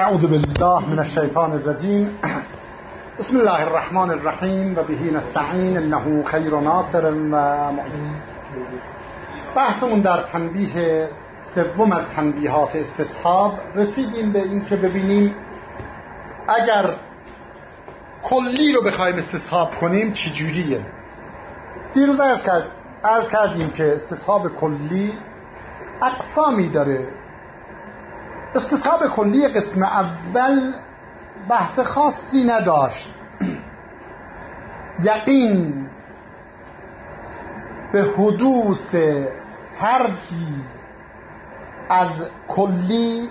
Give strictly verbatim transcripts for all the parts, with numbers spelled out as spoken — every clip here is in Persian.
اعوذ بالله من الشیطان الرجیم. بسم الله الرحمن الرحیم و به نستعین انه خیر ناصر و معین. بحثمون در تنبیه سوم از تنبیهات استصحاب رسیدیم به این که ببینیم اگر کلی رو بخوایم استصحاب کنیم چی جوریه. دیروز عرض کرد عرض کردیم که استصحاب کلی اقسامی داره. استصحاب کلی قسم اول بحث خاصی نداشت. یقین به حدوث فردی از کلی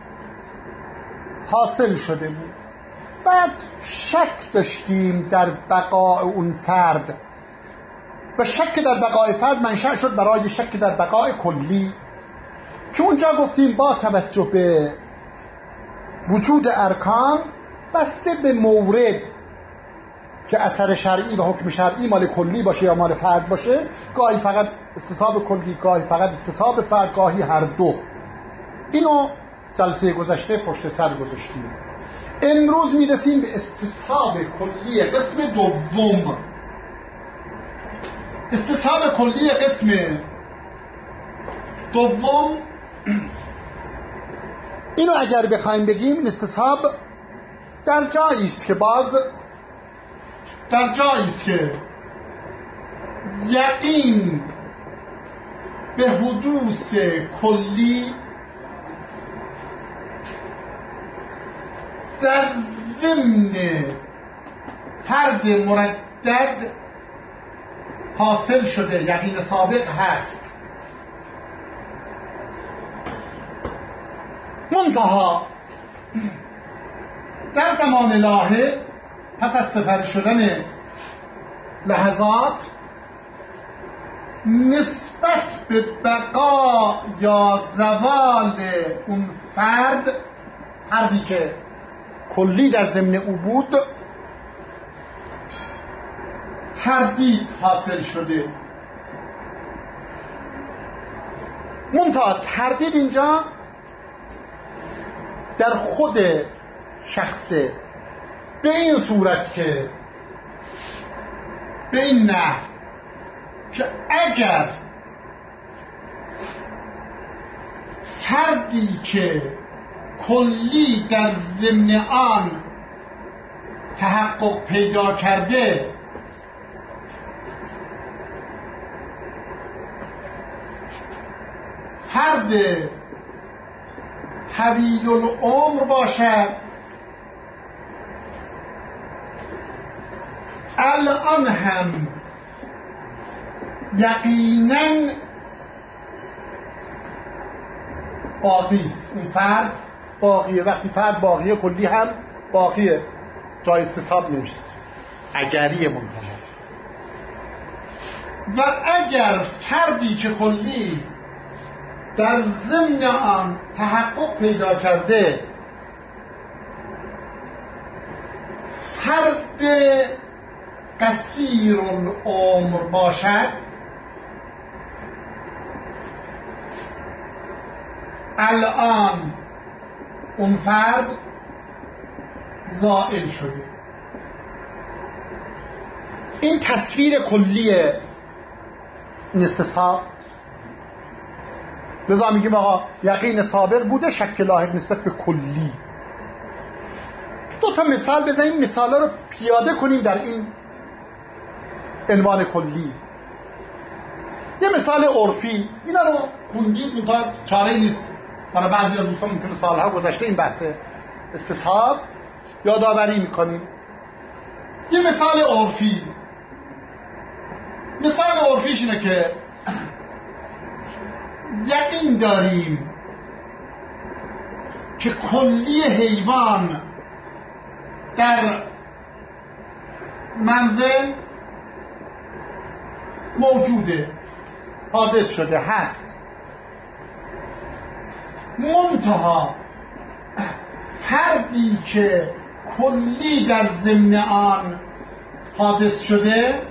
حاصل شده بود. بعد شک داشتیم در بقای اون فرد و شک در بقای فرد منشأ شد برای شک در بقای کلی که اونجا گفتیم با توجه به وجود ارکان بسته به مورد که اثر شرعی و حکم شرعی مال کلی باشه یا مال فرد باشه، گاهی فقط استصحاب کلی، گاهی فقط استصحاب فرد، گاهی هر دو. اینو جلسه گذشته پشت سر گذاشتیم. امروز میرسیم به استصحاب کلی قسم دوم. استصحاب کلی قسم دوم اینو اگر بخوایم بگیم استصحاب در جایی است که باز در جایی است که یقین به حدوث کلی در ضمن فرد مردد حاصل شده، یقین سابق هست. منتها در زمان لاحق پس از سپری شدن لحظات نسبت به بقا یا زوال اون فرد، فردی که کلی در ضمن او بود، تردید حاصل شده. منتها تردید اینجا در خود شخص به این صورت که به این نحو که اگر فردی که کلی در ضمن آن تحقق پیدا کرده فرد طویل العمر باشد، الان هم یقیناً باقی است. اون فرد باقیه. وقتی فرد باقیه کلی هم باقیه، جای استصحاب نمیشه. اگری منتهی. و اگر فردی که کلی در ضمن آن تحقق پیدا کرده فرد قصیر العمر باشد، الان اون فرد زائل شده. این تصویر کلی استصحاب. لذا میگیم آقا یقین سابق بوده، شک لاحق نسبت به کلی. دو تا مثال بزنیم، مثالا رو پیاده کنیم در این عنوان کلی. یه مثال عرفی، اینا رو خوندید منتها چاره نیست. برای بعضی از دوستان ممکنه سالها گذشته این بحث استصحاب یادآوری میکنیم. یه مثال عرفی، مثال عرفیش اینه که یقین داریم که کلی حیوان در منزل موجوده، حادث شده، هست. منتها فردی که کلی در ضمن آن حادث شده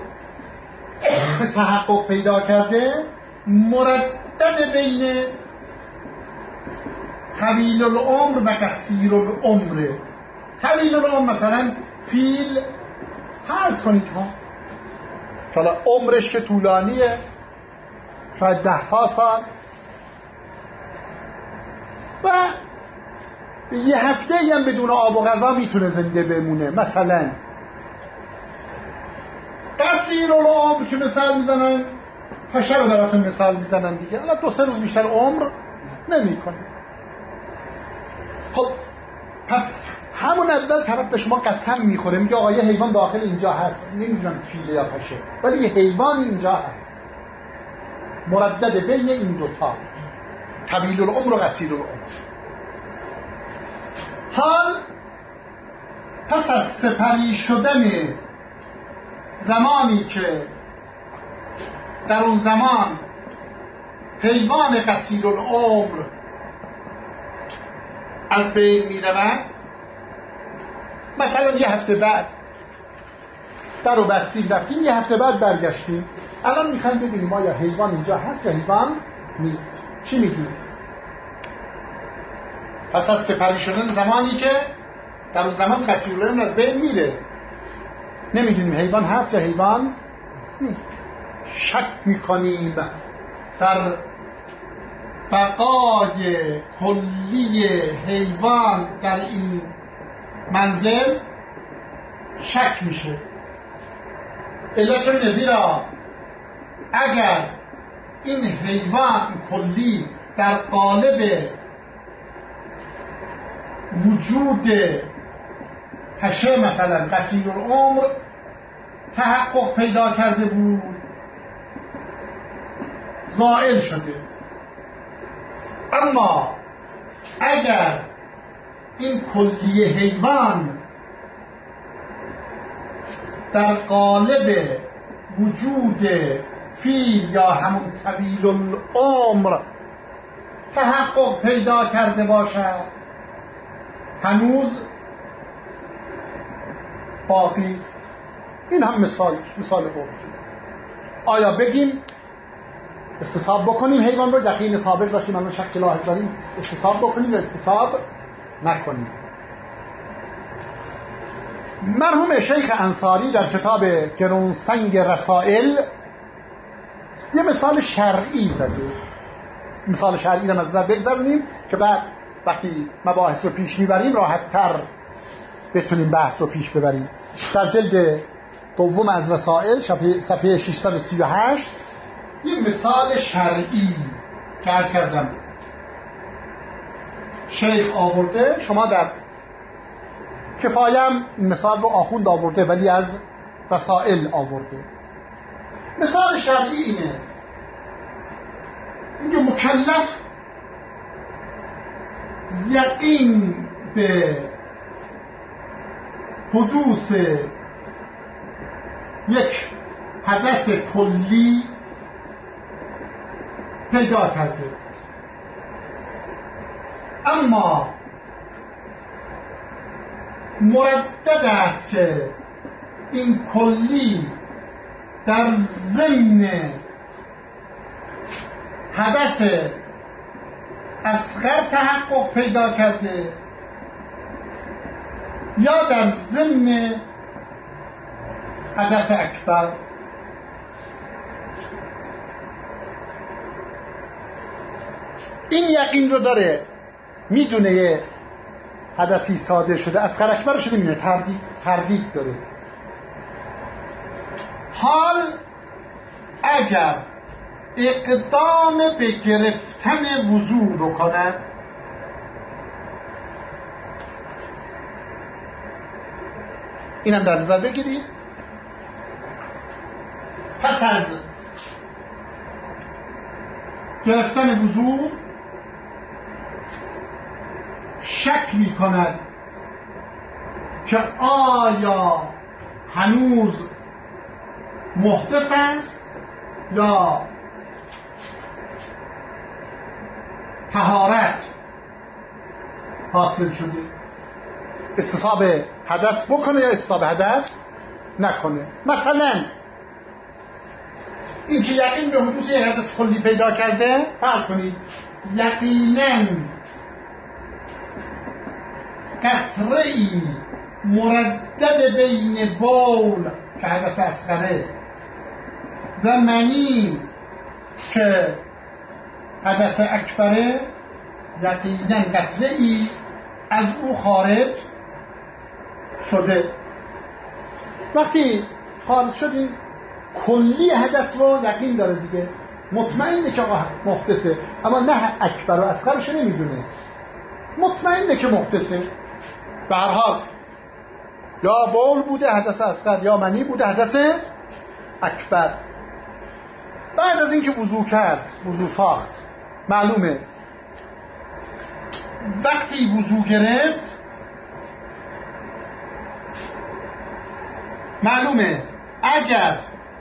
تحقق پیدا کرده، مردد بین طویل العمر و قصیر العمر. طویل العمر مثلا فیل فرض کنید ها، حالا عمرش که طولانیه، شاید ده ها سال و یه هفته هم بدون آب و غذا میتونه زنده بمونه. مثلا قصیر العمر که مثال میزنن، پشه رو براتون مثال میزنن دیگه، حالا دو سه روز بیشتر عمر نمیکنه. خب پس همون اول طرف به شما قسم میخوره، میگه آقا یه حیوان داخل اینجا هست، نمیدونم فیله یا پشه، ولی یه حیوانی اینجا هست مردد بین این دوتا، طویل العمر و قصیر العمر. حال پس از سپری شدن زمانی که در اون زمان حیوان قصیر العمر از بین می رود، مثلا یه هفته بعد در رو بستیم رفتیم، یه هفته بعد برگشتیم، الان میخوایم ببینیم آیا حیوان اینجا هست یا حیوان نیست. چی میگیم؟ پس از سپری شدن زمانی که در اون زمان قصیر العمر از بین میره، نمیدونیم حیوان هست یا حیوان نیست. شک میکنیم در بقای کلی حیوان در این منزل، شک میشه. علت اینه زیرا اگر این حیوان کلی در قالب وجود پشه مثلا قصیر العمر تحقق پیدا کرده بود، زائل شده. اما اگر این کلیه حیوان در قالب وجود فیل یا همون طویل العمر تحقق پیدا کرده باشد، هنوز باقی است. این هم مثال مثال بود. آیا بگیم استصحاب بکنیم حیوان رو، یقین ثابت باشیم الان شک لاحق داریم، استصحاب بکنیم یا استصحاب نکنیم؟ مرحوم شیخ انصاری در کتاب گرانسنگ رسائل یه مثال شرعی زده. مثال شرعی رو از نظر بگذارونیم که بعد وقتی مباحث رو پیش میبریم راحت تر بتونیم بحث رو پیش ببریم. در جلد دوم از رسائل صفحه ششصد و سی و هشت یه مثال شرعی که عرض کردم شیخ آورده، شما در کفایم این مثال رو آخوند آورده ولی از رسائل آورده. مثال شرعی اینه، میگه مکلف یقین به حدوث یک حدث کلی پیدا کرده، اما مردد است که این کلی در ضمن حدث اصغر تحقق پیدا کرده یا در ضمن حدث اکبر. این یقین رو داره، میدونه یه حدثی صادر شده، اصغر اکبر شده، میدونه، تردید تردید داره. حال اگر اقدام به گرفتن وضو بکند، اینم در نظر بگیرید، پس از گرفتن وضو شک می کند که آیا هنوز محدث است یا طهارت حاصل شده، استصحاب حدث بکنه یا استصحاب حدث نکنه. مثلا این که یقین به حدوث یک حدث کلی پیدا کرده، فرض کنید یقینا قطره‌ای مردد بین بول که حدث اصغره و منی که حدث اکبره، یقینا قطره‌ای از او خارج شده. وقتی خارج شدیم کلی حدث رو یقین داره دیگه، مطمئنه که محدثه، اما نه اکبر و اصغرش نمیدونه، مطمئنه که محدثه. به هر حال یا بول بوده حدث اصغر یا منی بوده حدث اکبر. بعد از اینکه وضو کرد، وضو ساخت، معلومه وقتی وضو گرفت معلومه اگر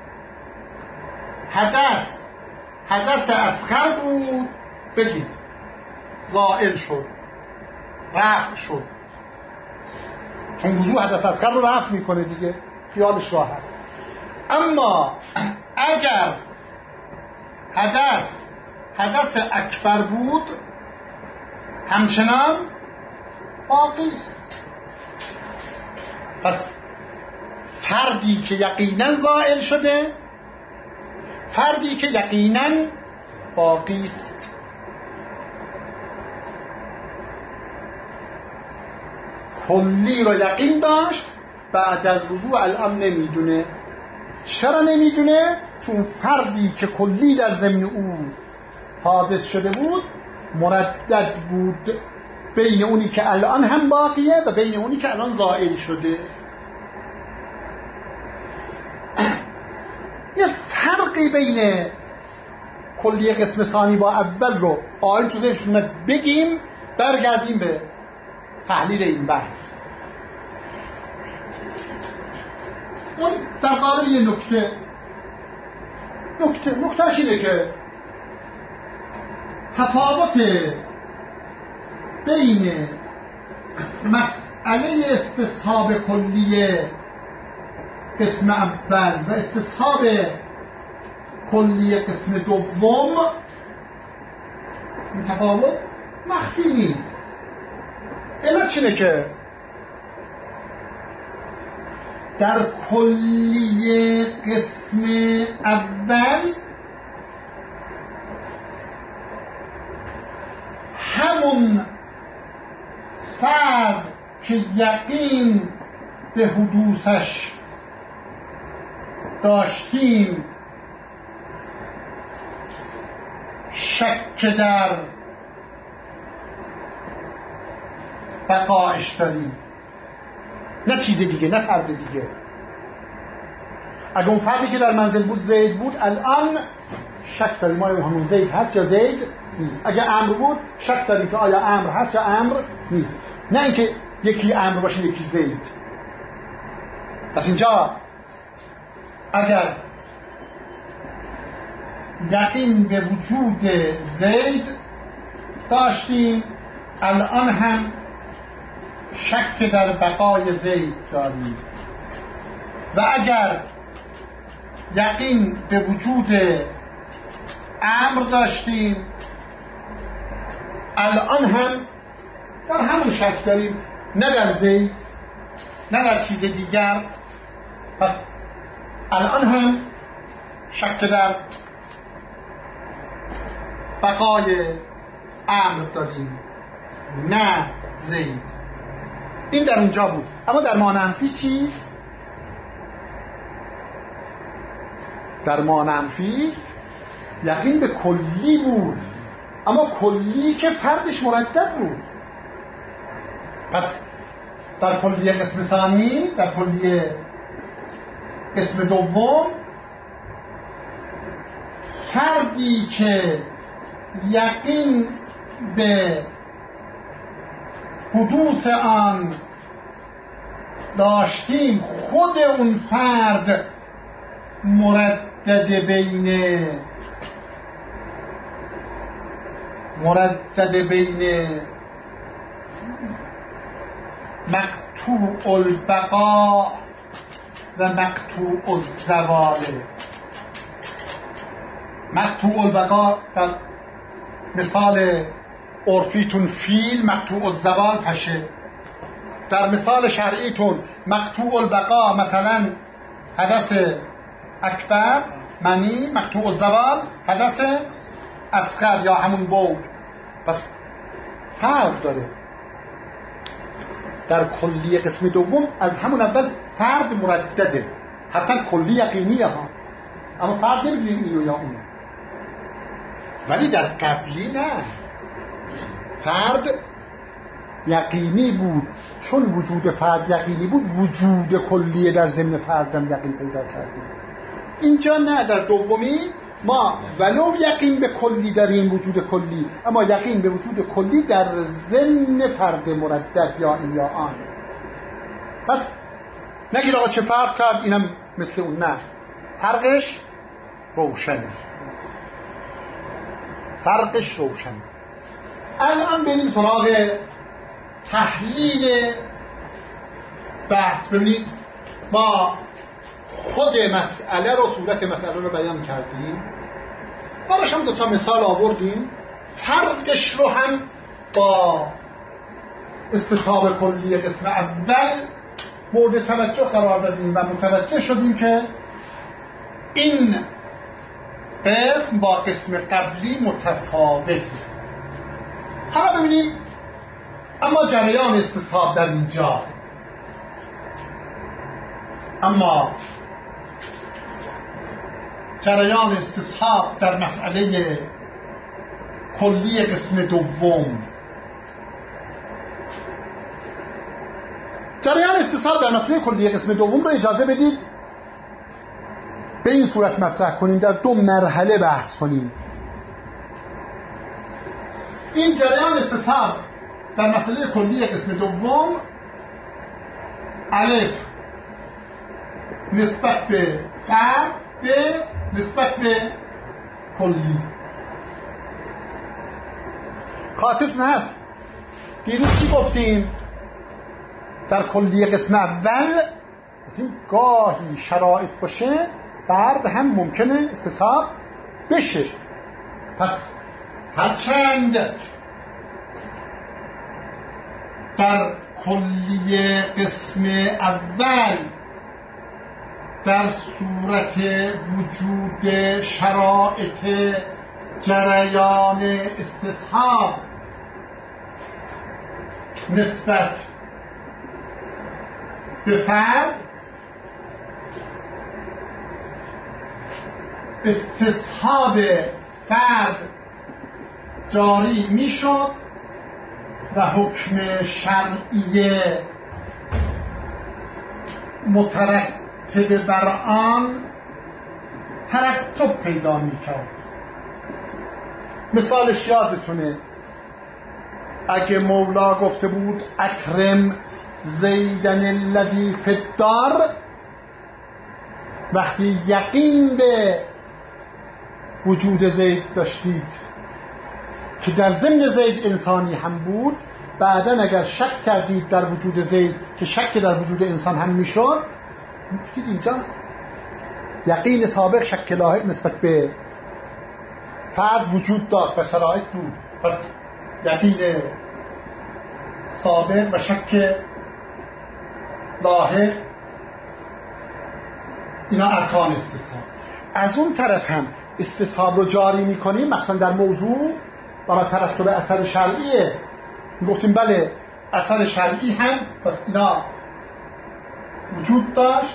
حدث حدث اصغر بود بگید زائل شد، رفع شد، چون وضو حدث اصغر رو رفع میکنه دیگه، خیالش راحت. اما اگر حدث حدث اکبر بود همچنان باقی است. پس فردی که یقینا زائل شده، فردی که یقینا باقی است. کلی رو یقین داشت، بعد از وضو الان نمیدونه. چرا نمیدونه؟ چون فردی که کلی در ضمن او حادث شده بود مردد بود بین اونی که الان هم باقیه و بین اونی که الان زائل شده. یه فرقی بین کلی قسم ثانی با اول رو آیل تو ذهنشون بگیم، برگردیم به تحلیل این بحث. اون در قالب یه نکته نکته نکتهش اینه که تفاوت بین مسئله استصحاب کلیه قسم اول و استصحاب کلیه قسم دوم، این تفاوت مخفی نیست. علت چینه که در کلیه قسم اول همون فرد که یقین به حدوثش داشتیم شک در بقایش داریم، نه چیز دیگه، نه فرد دیگه. اگه اون فردی که در منزل بود زید بود، الان شک داریم آیا همون زید هست یا زید نیست. اگه امر بود شک داریم که آیا امر هست یا امر نیست، نه اینکه یکی امر باشه یکی زید. پس اینجا اگر یقین به وجود زید داشتیم، الان هم شک در بقای زید داریم. و اگر یقین به وجود امر داشتیم، الان هم در همون شک داریم، نه در زید نه در چیز دیگر. پس الان هم شک در بقای امر داریم، نه زید. این در اونجا بود. اما در مانع‌منفی چی؟ در مانع‌منفی یقین به کلی بود، اما کلی که فردش مردد بود. پس در کلیه قسم ثانی، در کلیه قسم دوم، فردی که یقین به حدوث آن داشتیم، خود اون فرد مردد بین مردد بین مقطوع البقاء و مقطوع الزوال. مقطوع البقاء در مثال عرفیتون فیل، مقطوع الزوال پشه. در مثال شرعیتون مقطوع البقا مثلا حدث اکبر منی، مقطوع الزوال حدث اصغر یا همون بود. پس فرق داره. در کلی قسم دوم از همون اول فرد مردده، حتما کلی یقینیه ها، اما فرد نمیدونیم اینو یا اونو. ولی در قبلی نه، فرد یقینی بود. چون وجود فرد یقینی بود، وجود کلیه در ضمن فرد هم یقین پیدا کردیم. اینجا نه، در دومی ما ولو یقین به کلی داریم، وجود کلی، اما یقین به وجود کلی در ضمن فرد مردد یا این یا آن. پس نگید آقا چه فرق کرد، اینم مثل اون. نه، فرقش روشنه، فرقش روشنه. الان بریم سراغ تحلیل بحث. ببینید ما خود مسئله رو، صورت مسئله رو بیان کردیم، براش هم دو تا مثال آوردیم، فرقش رو هم با استصحاب کلی قسم اول مورد توجه قرار دادیم و متوجه شدیم که این قسم با قسم قبلی متفاوته. حالا ببینیم اما جریان استصحاب در اینجا، اما جریان استصحاب در مسئله کلی قسم دوم، جریان استصحاب در مسئله کلی قسم دوم رو اجازه بدید به این صورت مطرح کنیم، در دو مرحله بحث کنیم. این جریان استصحاب در مسئله کلی قسم دوم، الف نسبت به فرد، به نسبت به کلی. خاطرتون هست دیروز چی گفتیم؟ در کلی قسم اول گفتیم گاهی شرایط باشه فرد هم ممکنه استصحاب بشه. پس هرچند در کلی قسم اول در صورت وجود شرایط جریان استصحاب نسبت به فرد، استصحاب فرد جاری میشد و حکم شرعی مترتب بر آن ترتب پیدا میکرد. مثالش یادتونه، اگه مولا گفته بود اکرم زیدن الذی فی الدار، وقتی یقین به وجود زید داشتید که در ضمن زید انسانی هم بود، بعدن اگر شک کردید در وجود زید که شک در وجود انسان هم میشد، میگفتید اینجا یقین سابق شک لاحق نسبت به فرد وجود داشت و شرایط بود. پس یقین سابق و شک لاحق اینا ارکان استصحاب. از اون طرف هم استصحاب رو جاری میکنیم مثلا در موضوع و ترتب اثر شرعیه، گفتیم بله اثر شرعی هم پس اینا وجود داشت،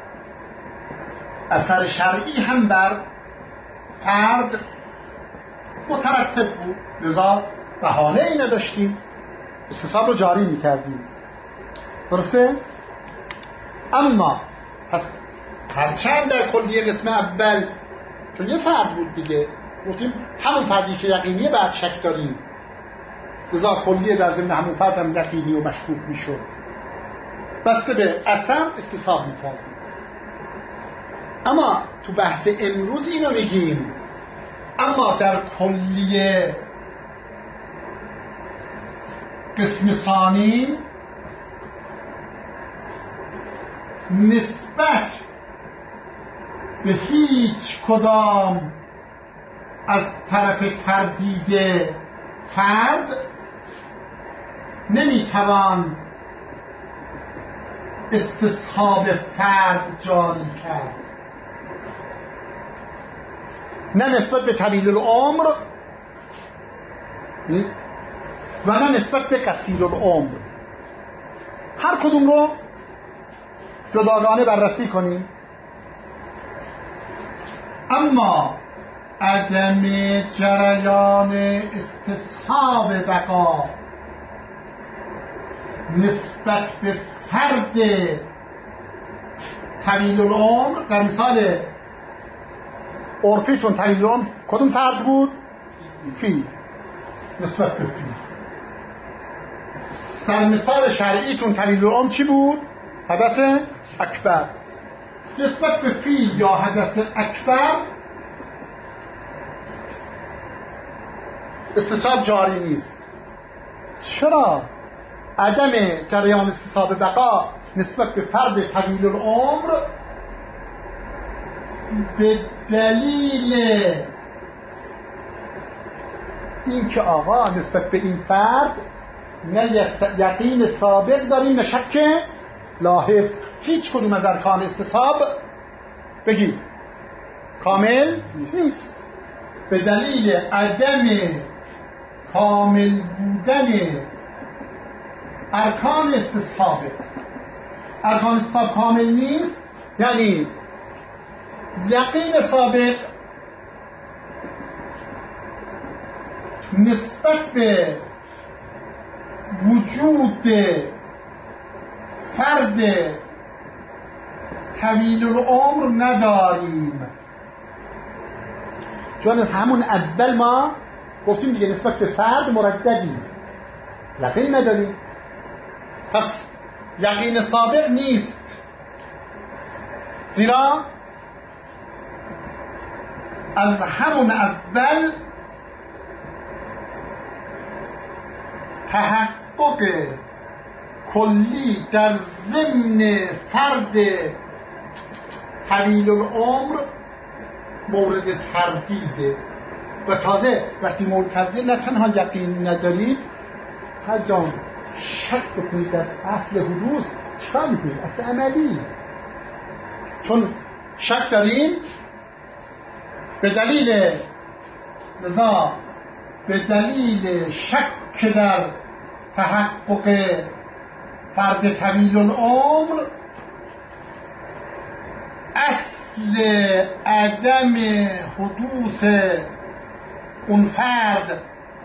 اثر شرعی هم بر فرد مترتب بود، لذا بهانه ای نداشتیم، استصحاب رو جاری میکردیم. درسته؟ اما پس هرچند در کلیه قسم اول چون یه فرد بود دیگه، گفتیم همون فردی که یقینیه بعد شک داریم، لذا کلیه در ضمن همون فرد هم یقینی و مشکوک میشد، بسته به اثر استصحاب میکردیم. اما تو بحث امروز اینو میگیم، اما در کلیه قسم ثانی نسبت به هیچ کدام از طرف تردید فرد نمیتوان استصحاب فرد جاری کرد، نه نسبت به طویل العمر و نه نسبت به قصیر العمر. هر کدوم رو جداگانه بررسی کنیم. اما عدم جریان استصحاب بقا نسبت به فرد طویل العمر، در مثال عرفیتون طویل العمر کدوم فرد بود؟ فیل، نسبت به فیل. در مثال شرعیتون طویل العمر چی بود؟ حدث اکبر. نسبت به فیل یا حدث اکبر استصحاب جاری نیست. چرا؟ عدم جریان استصحاب بقا نسبت به فرد طویل العمر به دلیل این که آقا نسبت به این فرد نه یقین سابق داریم نه شک لاحق. هیچ کدوم از ارکان استصحاب بگی کامل نیست. به دلیل عدم کامل بودن ارکان استصحاب، ارکان استصحاب کامل نیست، یعنی یقین سابق نسبت به وجود فرد طویل العمر نداریم. چون از همون اول ما گفتیم دیگه نسبت به فرد مرددیم، یقین نداریم، پس یقین سابق نیست. زیرا از همون اول تحقق کلی در ضمن فرد طویل العمر مورد تردیده. و تازه وقتی مورد تردید نه تنها یقین ندارید، هر جا شک بکنید در اصل حدوث چکار میکنید؟ اصل عملی. چون شک داریم به دلیل لذا به دلیل شک در تحقق فرد طویل العمر اصل عدم حدوث اون فرد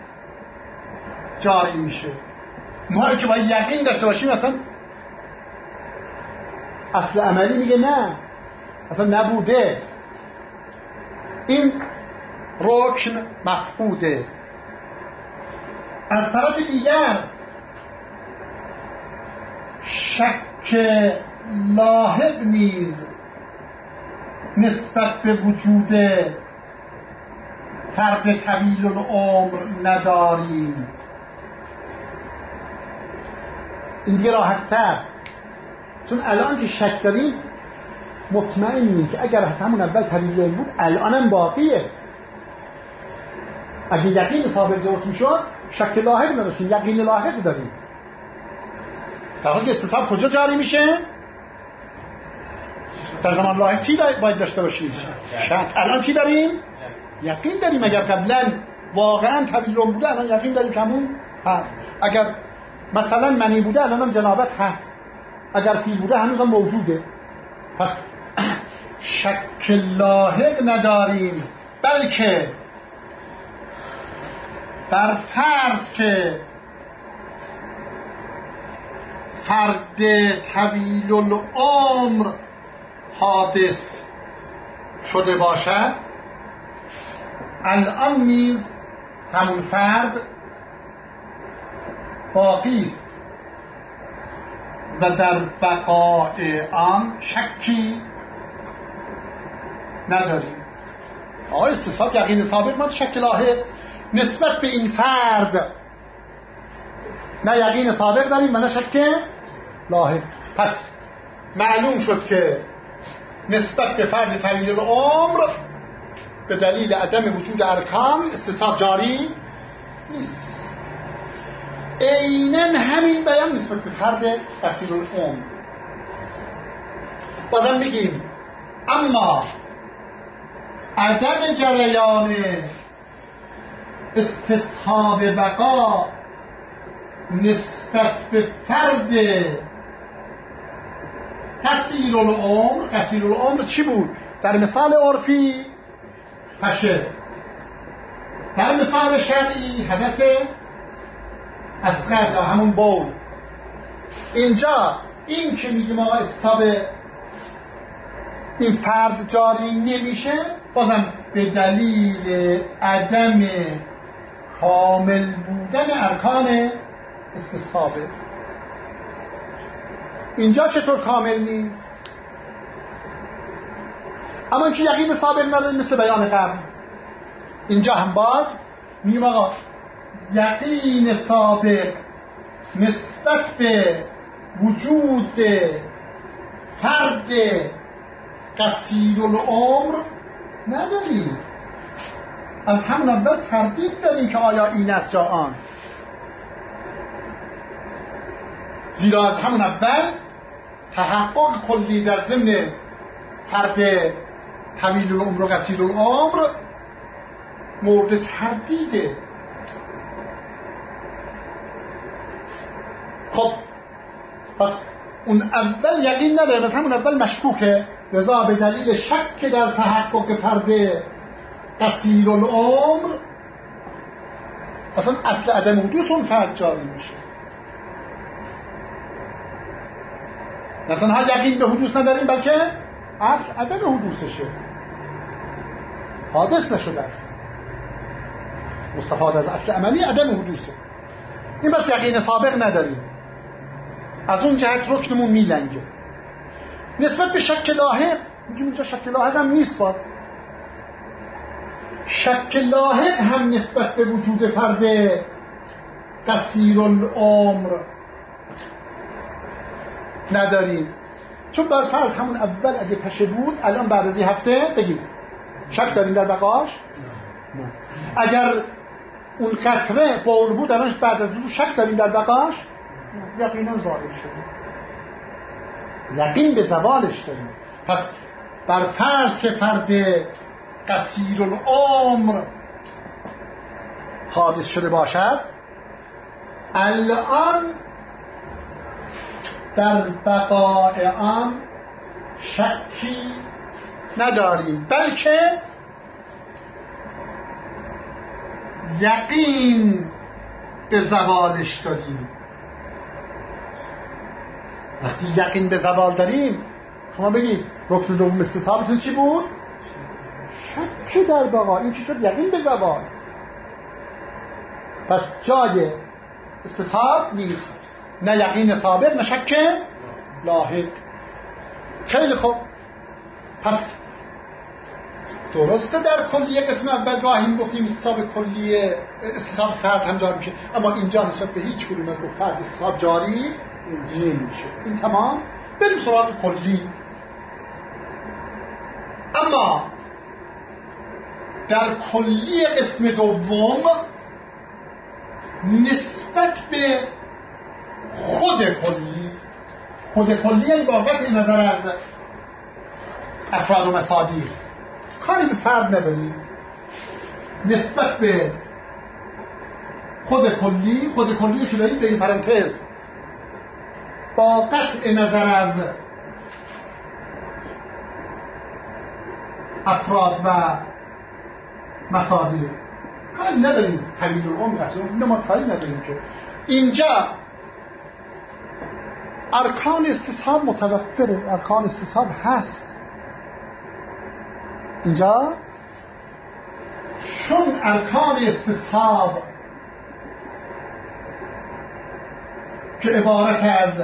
جاری میشه. ما که باید یقین داشته باشیم اصلا اصل عملی میگه نه، اصلا نبوده، این رکن مفقوده. از طرف دیگر شک لاحق نیز نسبت به وجود فرد طویل العمر نداریم. این دیگه راحت تر، چون الان که شک داریم مطمئنیم که اگر همون اول طویل العمر بود الانم باقیه. اگه یقین ثابت درست میشد شک لاحق نداشتیم، یقین لاحق داریم. در حالی که استصحاب کجا جاری میشه؟ در زمان لاحق چی باید داشته باشیم؟ شک. الان چی داریم؟ یقین داریم. اگر قبلا واقعا طویل العمر بوده الان یقین داریم که همون هست. اگر مثلا منی بوده الان هم جنابت هست. اگر فیل بوده هنوز هم موجوده. پس شک لاحق نداریم، بلکه در فرض که فرد طویل العمر حادث شده باشد الان نیز همون فرد باقی است و در بقای آن شکی نداریم. آقای استصحاب یقین ثابت ما شک لاحق نسبت به این فرد نه یقین سابق داریم و نه شک لاحق. پس معلوم شد که نسبت به فرد طویل العمر به دلیل عدم وجود ارکان استصحاب جاری نیست. عیناً همین بیان نسبت به فرد قصیر العمر. بازم بگیم اما عدم جریان استصحاب بقا نسبت به فرد قصیر العمر. قصیر العمر چی بود؟ در مثال عرفی پشه، در مثال شرعی حدث اصغر یا همون بول. اینجا این که میگیم آقا استصحاب این فرد جاری نمیشه، بازم به دلیل عدم کامل بودن ارکان استصحابه. اینجا چطور کامل نیست؟ اما اینکه یقین سابق نداره مثل بیان قبل. اینجا هم باز میگیم آقا یقین سابق نسبت به وجود فرد قصیر العمر نداریم. از همون اول تردید داریم که آیا این است یا آن، زیرا از همون اول تحقق کلی در ضمن فرد طویل العمر و قصیر العمر مورد تردیده. خب پس اون اول یقین نداره، پس همون اول مشکوکه، لذا به دلیل شک در تحقق فرد قصیر العمر اصلا اصل عدم حدوث اون فرد جاری میشه. نه تنها یقین به حدوث نداریم بلکه اصل عدم حدوثشه، حادث نشده است. مستفاد از اصل عملی عدم حدوثه. این بس یقین سابق نداریم، از اون جهت رکنمون میلنگه. نسبت به شک لاحق میگیم اینجا شک لاحق هم نیست. باز شک لاحق هم نسبت به وجود فرد قصیر العمر نداریم، چون بر فرض همون اول اگه پشه بود الان بعد از این هفته بگیم شک داریم در بقاش؟ نه. اگر اون قطره بول بود الان بعد از اون شک داریم در بقاش؟ یقینا ظاهر شده، یقین به زوالش داریم. پس بر فرض که فرد قصیر العمر حادث شده باشد، الان در بقای آن شکی نداریم، بلکه یقین به زوالش داریم. وقتی یقین به زوال داریم، شما بگید رکن دوم استصحابتون چی بود؟ شک در بقا. این چی شد؟ یقین به زوال. پس جای استصحاب نیست، نه یقین سابق نه شک لاحق. خیلی خوب، پس درسته در کلیه قسم اول گاهی گفتیم استصحاب کلیه استصحاب فرد هم جاری میشه، اما اینجا نسبت به هیچ کدوم از دو فرد استصحاب جاری نمیشه. این تمام. بریم سراغ کلی. اما در کلی قسم دوم نسبت به خود کلی، خود کلی این بابت نظر از افراد و مصادیق کاری به فرد نداریم. نسبت به خود کلی، خود کلی که داریم به این پرانتز با قطع نظر از افراد و مصادیق کاری نداریم. طویل العمر اصلا اینو ما کاری نداریم که اینجا ارکان استصحاب متوفره، ارکان استصحاب هست اینجا. چون ارکان استصحاب که عبارت از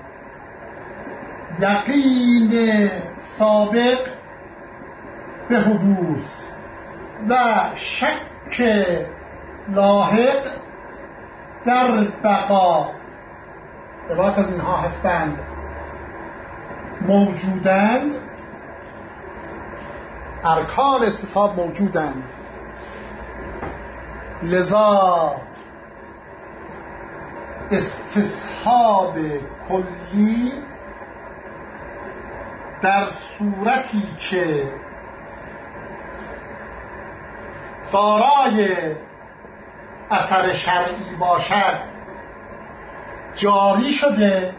یقین سابق به حدوث و شک لاحق در بقا عبارت از اینها هستند، موجودند، ارکان استصحاب موجودند، لذا استصحاب کلی در صورتی که دارای اثر شرعی باشد جاری شده،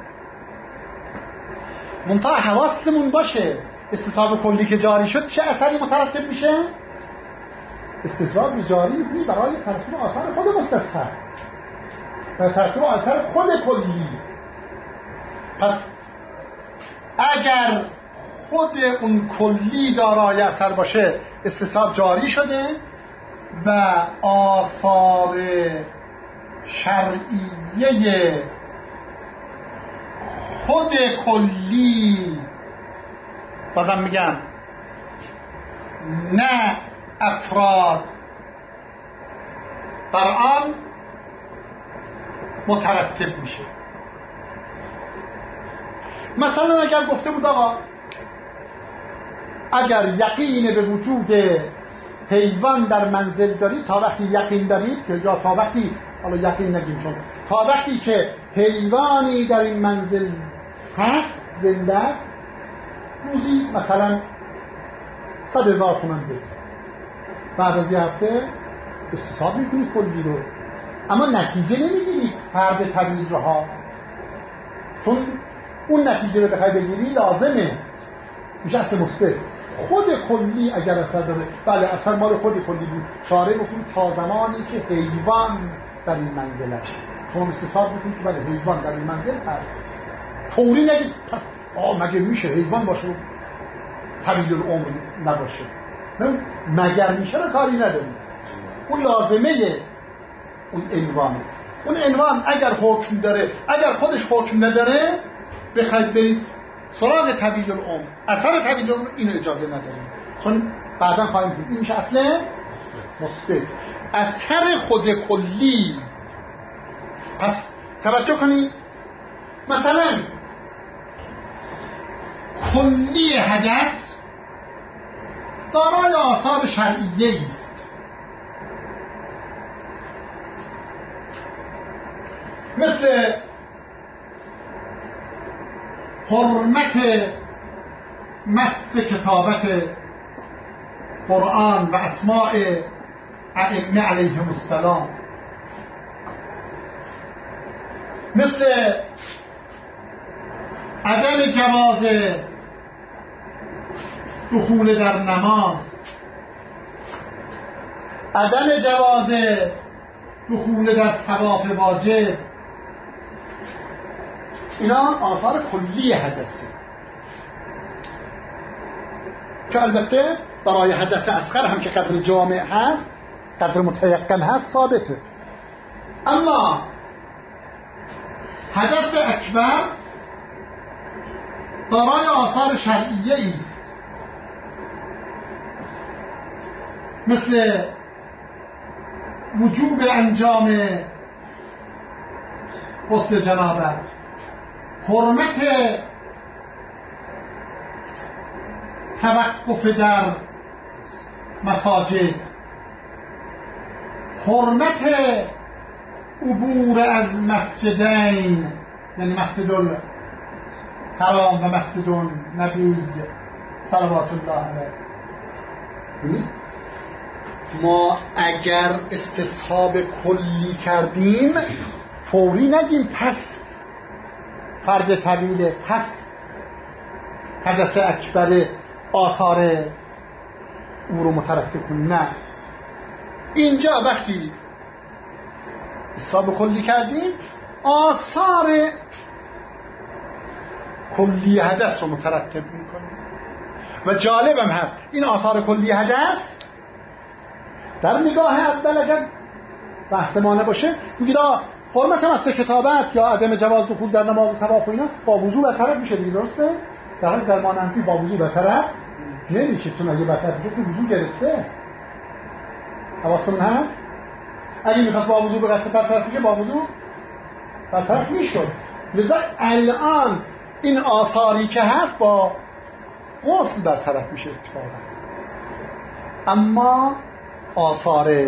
منتها حواسمون باشه استصحاب کلی که جاری شد چه اثری مترتب میشه؟ استصحاب جاری میکنی برای ترتیب آثار خود مستصحب و ترتیب آثار خود کلی. پس اگر خود اون کلی دارای اثر باشه استصحاب جاری شده و آثار شرعیه خود کلی، بازم میگم نه افراد، بر آن مترتب میشه. مثلا اگر گفته بود آقا اگر یقین به وجود حیوان در منزل دارید، تا وقتی یقین دارید، یا تا وقتی، حالا یقین نگیم چون تا وقتی که حیوانی در این منزل هست زنده است، روزی مثلا صد هزار تومان بید، بعد از یه هفته استصحاب میکنید کلی رو، اما نتیجه نمیگیرید فرد طبیعی رها، چون اون نتیجه رو بخوای بگیری لازمه میشه اصل مثبت. خود کلی اگر اثر داره، بله اثر مال خود کلی بود، شارع گفتیم تا زمانی که حیوان در این منزل هست، شما استصحاب میکنید که بله حیوان در این منزل هست، فوری نگید پس آه مگه میشه حیوان باشه طویل العمر نباشه، مگر میشه رو کاری نداریم، اون لازمه اون عنوانه. اون عنوان اگر حکم داره، اگر خودش حکم نداره بخواید برید سراغ طویل العمر، اثر طویل العمر اینو اجازه نداریم، چون بعدا خواهیم دید این میشه اصل مثبت، اثر خود کلی. پس توجه کنید، مثلا کلی حدث دارای آثار شرعیه است، مثل حرمت مس کتابت قرآن و اسماء ائمه علیهم السلام، مثل عدم جواز دخول در نماز، عدم جواز دخول در طواف واجب، اینا آثار کلی حدثه که البته برای حدث اصغر هم که قدر جامع هست، قدر متیقن هست، ثابته. اما حدث اکبر دارای آثار شرعیه است، مثل وجوب انجام غسل جنابت، حرمت توقف در مساجد، حرمت عبور از مسجدین، یعنی مسجد الحرام و مسجد النبی صلوات الله علیه. ما اگر استصحاب کلی کردیم فوری نگیم پس فرد طویله، پس حدث اکبر آثار او رو مترتب کنیم. نه، اینجا وقتی استصحاب کلی کردیم آثار کلی حدث رو مترتب میکنیم. و جالبم هست این آثار کلی حدث در نگاه اول اگر بحث ما نباشه میگید حرمت مس کتابت یا عدم جواز دخول در نماز و طواف و اینا با وضو برطرف میشه دیگه، درسته؟ در حالی در مانفی با وضو برطرف نمیشه، چون اگه برطرف بشه که وضو گرفته. حواستون هست؟ اگه میخواست با وضو برطرف میشه با وضو برطرف میشد. لذا الان این آثاری که هست با غسل برطرف میشه اتفاقا. اما آثار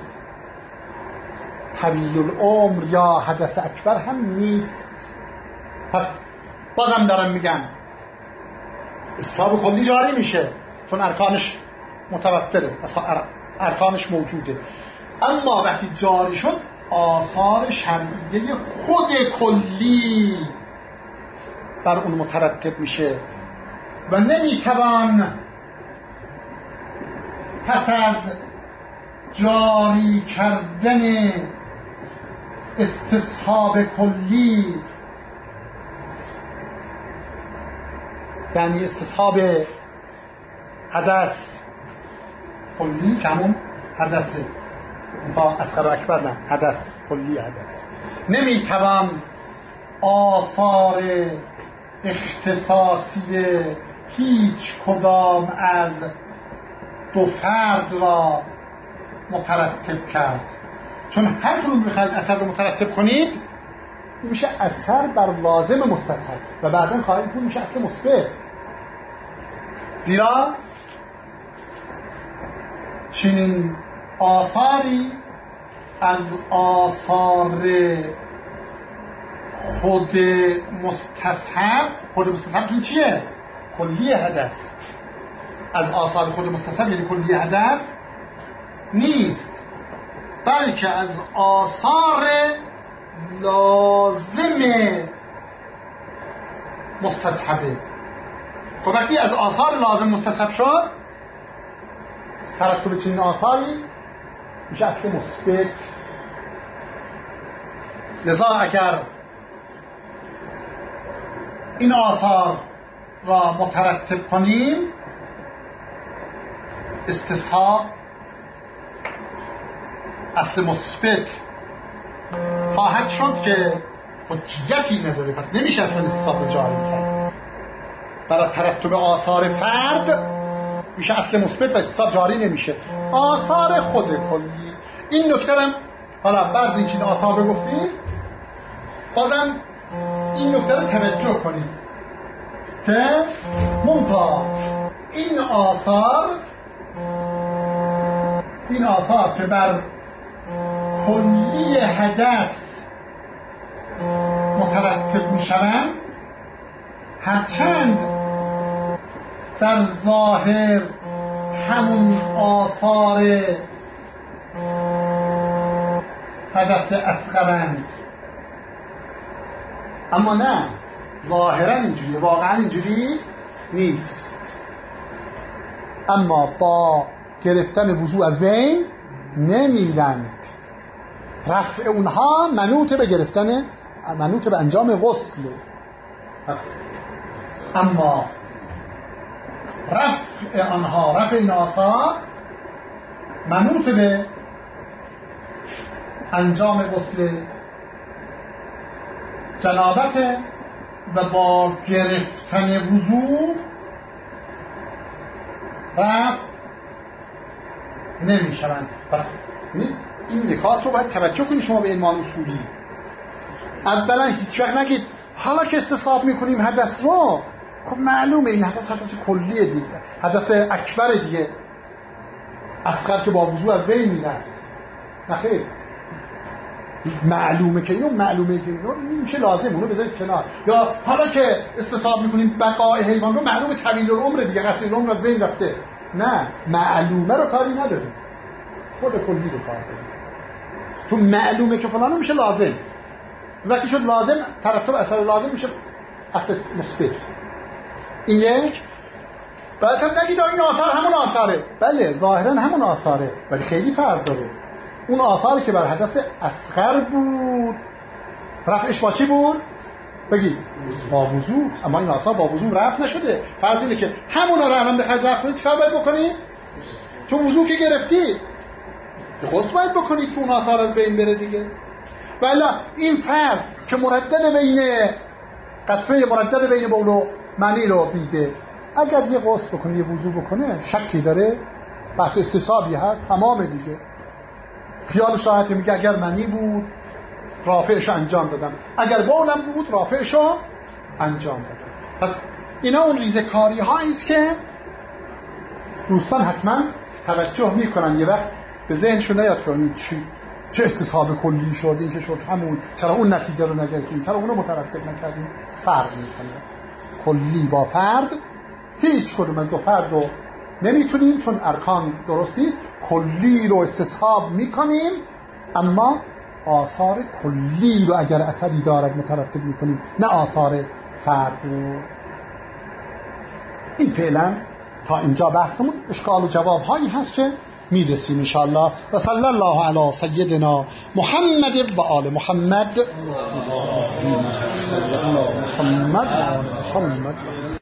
طویل العمر یا حدث اکبر هم نیست. پس بازم دارم میگم استصحاب کلی جاری میشه چون ارکانش متوفره، ارکانش موجوده. اما وقتی جاری شد آثار شرعیه خود کلی بر اون مترتب میشه و نمیتوان پس از جاری کردن استصحاب کلی، یعنی استصحاب حدث کلی که همون حدثه تا اصغر و اکبر، نه حدث کلی حدث، نمیتوان آثار اختصاصی هیچ کدام از دو فرد را مترتب کرد، چون هر کدوم بخواید اثر رو مترتب کنید این میشه اثر بر لازم مستصحب و بعداً خواهید کنید میشه اصل مثبت. زیرا چنین آثاری از آثار خود مستصحب، خود مستصحب چون چیه؟ کلی حدث. از آثار خود مستصحب یعنی کلی حدث نیست، بلکه از آثار لازم مستصحبه. خب وقتی از آثار لازم مستصحب شد ترتب چنین آثاری میشه اصل مثبت. لذا اگر این آثار را مترتب کنیم استصحاب اصل مثبت خواهد شد که حجیتی نداره، پس نمیشه اصلا استصحاب جاری کرد. برای ترتب آثار فرد میشه اصل مثبت و استصحاب جاری نمیشه. آثار خود کلی، این نکته هم حالا بعضی این چیز آثار رو گفتیم، بازم این نکته رو توجه کنید که منتها این آثار این آثار که بر کلی حدث مترتب می شوند هرچند در ظاهر همون آثار حدث اصغرند، اما نه ظاهرا اینجوریه، واقعا اینجوری نیست. اما با گرفتن وضوء از بین نمیرند، رفع اونها منوط به گرفتن، منوط به انجام غسل. پس اما رفع آنها، رفع این آثار منوط به انجام غسل جنابت و با گرفتن وضوء رفع نمی شوند. پس این نکات رو باید توجه کنید شما به علمان اصولی. اولا هیچ وقت نگید حالا که استصحاب میکنیم حدث رو، خب معلومه این حدث حدث کلیه دیگه، حدث اکبر دیگه، اصغر که با وضوء از بین میرفت. نخیر، معلومه که اینو معلومه که اینو میشه لازم اونو بذارید کنار. یا حالا که استصحاب میکنیم بقای حیوان رو، معلومه طویل العمر دیگه، قصیر العمر از بین رفته. نه، معلومه رو کاری نداریم، خود کلی رو کار داریم، چون معلومه که فلانو میشه لازم. وقتی شد لازم ترتب اثر لازم میشه اصل مثبت. این یک. بعد هم نگید این آثار همون آثاره. بله ظاهرا همون آثاره ولی خیلی فرق داره. اون آثاری که بر حدث اصغر بود رفعش با چی بود؟ بگید با وضوء. اما این آثار با وضوء رفع نشده. فرض اینه که همون رو الان بخواید رفع کنید چیکار باید بکنید؟ چون وضوء که گرفتی غسل باید بکنید که اون آثار از بین بره دیگه. ولی این فرد که مردد بین قطره مردد بین بول و منی رو دیده، اگر یه غسل بکنه یه وضوء بکنه شکی داره؟ بحث استصحابی هست تمام دیگه. خیالش راحته، میگه اگر منی بود رافعشو انجام دادم، اگر بولم بود رافعشو انجام دادم. پس اینا اون ریزکاری هایی است که دوستان حتما توجه میکنن. یه وقت به ذهنشون نیاد که این چی چه استصحاب کلی شد، این که شد همون، چرا اون نتیجه رو نگرفتیم، چرا اون رو مترتب نکردیم. فرق میکنه کلی با فرد هیچ کدوم از دو فرد رو نمیتونیم، چون ارکان درست نیست، کلی رو استصحاب میکنیم، اما آثار کلی رو اگر اثری دارد مترتب میکنیم، نه آثار فرد رو. این فعلا تا اینجا بحثمون. اشکال و جواب هایی هست که میرسیم انشاءالله. و صلی الله علی سیدنا محمد و آل محمد. محمد و آل محمد.